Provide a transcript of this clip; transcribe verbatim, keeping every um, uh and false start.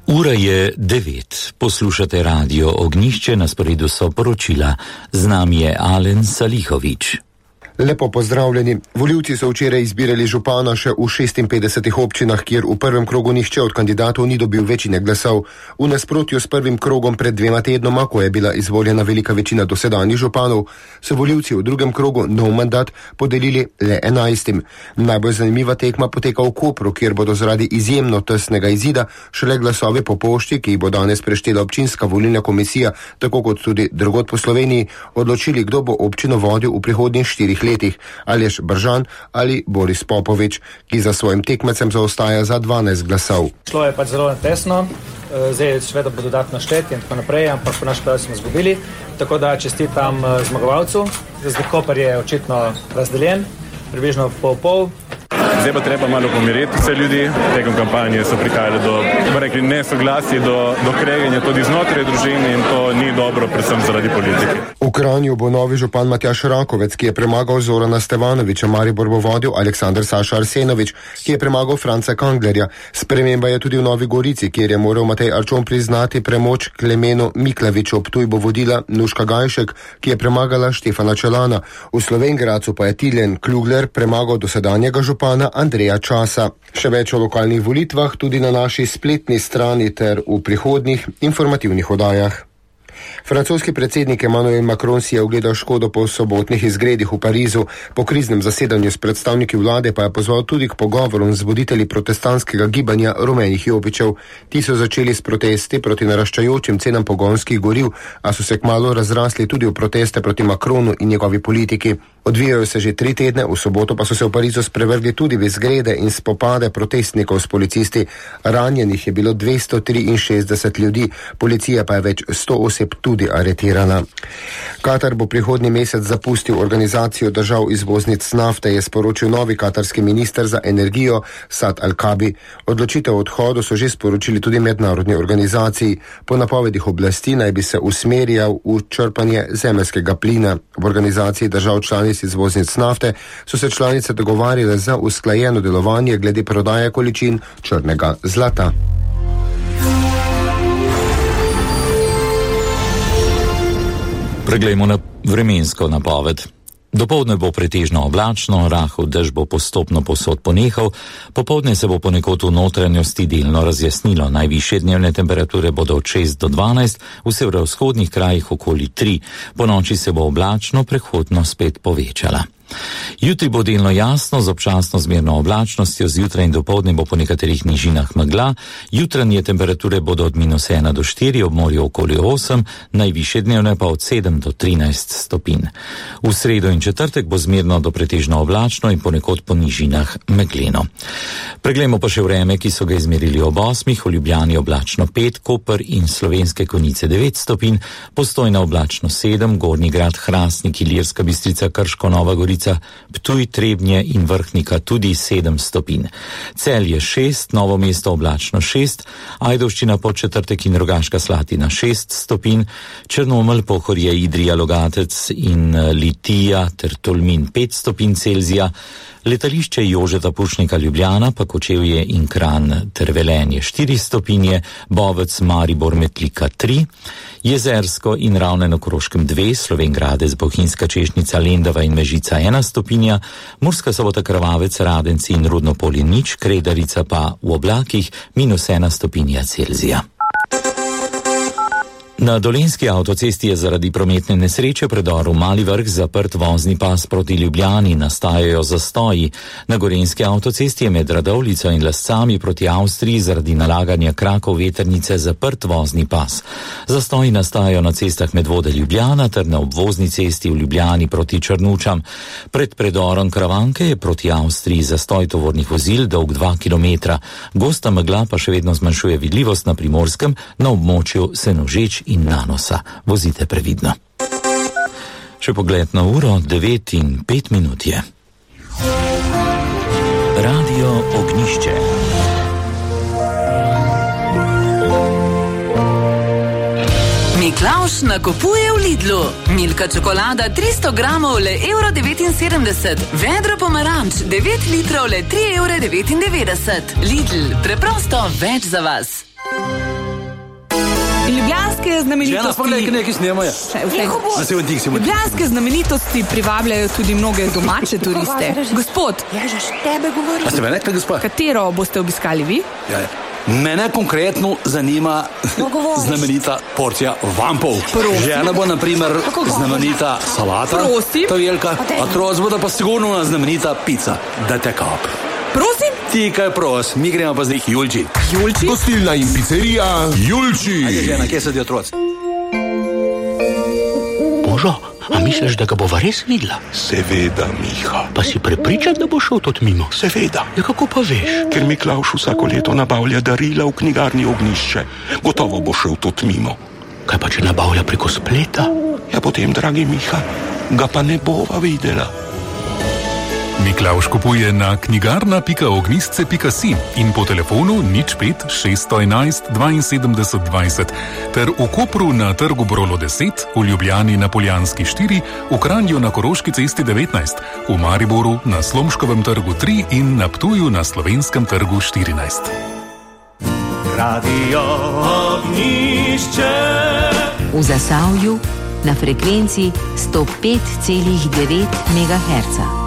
Ura je devet. Poslušate radio Ognjišče, na sporedu so poročila. Z nami je Alen Salihović. Lepo pozdravljeni. Volivci so včeraj izbirali župana še v šestinpetdesetih občinah, kjer v prvem krogu nihče od kandidatov ni dobil večine glasov. V nasprotju s prvim krogom pred dvema tednoma, ko je bila izvoljena velika večina dosedanjih županov, so volivci v drugem krogu nov mandat podelili le enajstim. Najbolj zanimiva tekma poteka v Kopru, kjer bodo zaradi izjemno tesnega izida šele glasove po pošti, ki jih bo danes preštela občinska volilna komisija, tako kot tudi drugod po Sloveniji, odločili, kdo bo občino vodil v prihodnjih štirih letih, Aleš Bržan ali Boris Popovič, ki za svojim tekmecem zaostaja za dvanajst glasov. Šlo je pač zelo tesno, zdaj seveda bo dodatno štet in tako naprej, ampak po naš prav smo zgubili, tako da čestitam zmagovalcu. Zdaj Koper je očitno razdeljen, približno pol pol. Zdaj pa treba malo pomiriti vse ljudi. Tekom kampanje so prihajali do, bomo rekli, nesoglasij, do, do kregenja tudi znotraj družine in to ni dobro, predvsem zaradi politike. V Kranju bo novi župan Matjaž Rakovec, ki je premagal Zorana Stevanoviča, Maribor bo vodil Aleksandar Saša Arsenovič, ki je premagal Franca Kanglerja. Sprememba je tudi v Novi Gorici, kjer je moral Matej Arčon priznati premoč Klemenu Miklaviču. Ptuj bo vodila Nuška Gajšek, ki je premagala Štefana Čelana. V Slovenj Gradcu pa je Tiljen Klugler premagal dosedanjega župana Andreja Časa. Še več o lokalnih volitvah tudi na naši spletni strani ter v prihodnjih informativnih oddajah. Francoski predsednik Emmanuel Macron si je ogledal škodo po sobotnih izgredih v Parizu. Po kriznem zasedanju s predstavniki vlade pa je pozval tudi k pogovorom z voditelji protestantskega gibanja rumenih jopičev. Ti so začeli s protesti proti naraščajočim cenam pogonskih goriv, a so se kmalu razrasli tudi v proteste proti Macronu in njegovi politiki. Odvijajo se že tri tedne, v soboto pa so se v Parizu sprevrgli tudi v izgrede in spopade protestnikov s policisti. Ranjenih je bilo dvesto triinšestdeset ljudi, policija pa je več sto oseb tudi aretirana. Katar bo prihodnji mesec zapustil organizacijo držav izvoznic nafte, je sporočil novi katarski minister za energijo Sad Al-Kabi. Odločitev o odhodu so že sporočili tudi mednarodni organizaciji. Po napovedih oblasti naj bi se usmerjal v črpanje zemeljskega plina. V organizaciji držav članic izvoznic nafte so se članice dogovarjale za usklajeno delovanje glede prodaje količin črnega zlata. Preglejmo na vremensko napoved. Dopoldne bo pretežno oblačno, rahel dež bo postopno povsod ponehal, popoldne se bo ponekod v notranjosti delno razjasnilo. Najvišje dnevne temperature bodo od šest do dvanajst, v severovzhodnih krajih okoli tri. Ponoči se bo oblačno prehodno spet povečala. Jutri bo delno jasno z občasno zmerno oblačnostjo, zjutraj in dopoldne bo po nekaterih nižinah megla, jutranje temperature bodo od minus ena do štiri, ob morju okoli osem, najvišje dnevne pa od sedem do trinajst stopinj. V sredo in četrtek bo zmerno do pretežno oblačno in ponekod po nižinah megleno. Preglejmo pa še vreme, ki so ga izmerili ob osmih, v Ljubljani oblačno pet, Koper in Slovenske Konjice devet stopinj, Postojna oblačno sedem, Gornji Grad, Hrastnik, Ilirska Bistrica, Krško, Nova Gorica, Ptuj, Trebnje in Vrhnika tudi sedem stopinj. Celje šest, Novo mesto oblačno šest, Ajdovščina, Podčetrtek in Rogaška Slatina šest stopinj, Črnomelj, Pohorje, Idrija, Logatec in Litija ter Tolmin pet stopinj Celzija, letališče Jožeta Pušnika Ljubljana, pa Kočevje in Kranj ter Velenje štiri stopinje, Bovec, Maribor, Metlika tri, Jezersko in Ravne na Koroškem dve, Slovenj Gradec, Bohinjska Češnica, Lendava in Mežica ena stopinja, Murska Sobota, Krvavec, Radenci in Rudno Polje nič, Kredarica pa v oblakih minus ena stopinja Celzija. Na Dolenjski avtocesti je zaradi prometne nesreče predor v Mali Vrh zaprt vozni pas proti Ljubljani, nastajajo zastoji. Na Gorenjski avtocesti je med Radovljico in Lascami proti Avstriji zaradi nalaganja krakov vetrnice zaprt vozni pas. Zastoji nastajajo na cestah Medvode Ljubljana ter na obvozni cesti v Ljubljani proti Črnučam. Pred predorom Kravanke je proti Avstriji zastoj tovornih vozil dolg dva kilometra. Gosta megla pa še vedno zmanjšuje vidljivost na Primorskem, na območju Senožeč in Nanosa. Vozite previdno. Še pogled na uro, devet in pet minut je. Radio Ognjišče. Miklavž nakupuje v Lidlu. Milka čokolada tristo gramov le evro devetinsedemdeset. Vedro pomaranč devet litrov le tri evre devetindevetdeset. Lidl, preprosto več za vas. In ljubljanske znamenitosti... nekaj snemajo. Ljubljanske znamenitosti privabljajo tudi mnoge domače turiste. Gospod, A ste me nekaj, gospod? katero boste obiskali vi? Ja, ja. Mene konkretno zanima znamenita porcija vampov. Žena bo na primer znamenita salata, Prosim. ta velika, otroci bodo pa sigurno znamenita pica, da te kap. Prosim? Ti kaj pros, mi gremo pa zdaj k Julči. Julči? Gostilna in pizzerija Julči. Ajde, žena, kje so ti otroci? Božo, a misliš, da ga bova res videla? Seveda, Miha. Pa si prepričan, da bo šel tot mimo? Seveda. Ja, kako pa veš? Ker Miklavž vsako leto nabavlja darila v knjigarni Ognjišče. Gotovo bo šel tot mimo. Kaj pa, če nabavlja preko spleta? Ja, potem, dragi Miha, ga pa ne bova videla. Miklavž kupuje na knjigarna pika ognjišče pika si in po telefonu nič pet šeststo enajst dvainsedemdeset dvajset ter v Kopru na trgu Brolo deset, v Ljubljani na Poljanski štiri, v Kranju na Koroški cesti devetnajst, v Mariboru na Slomškovem trgu tri in na Ptuju na Slovenskem trgu štirinajst. Radio Ognjišče. V Zasavju na frekvenci sto pet celih devet megaherca.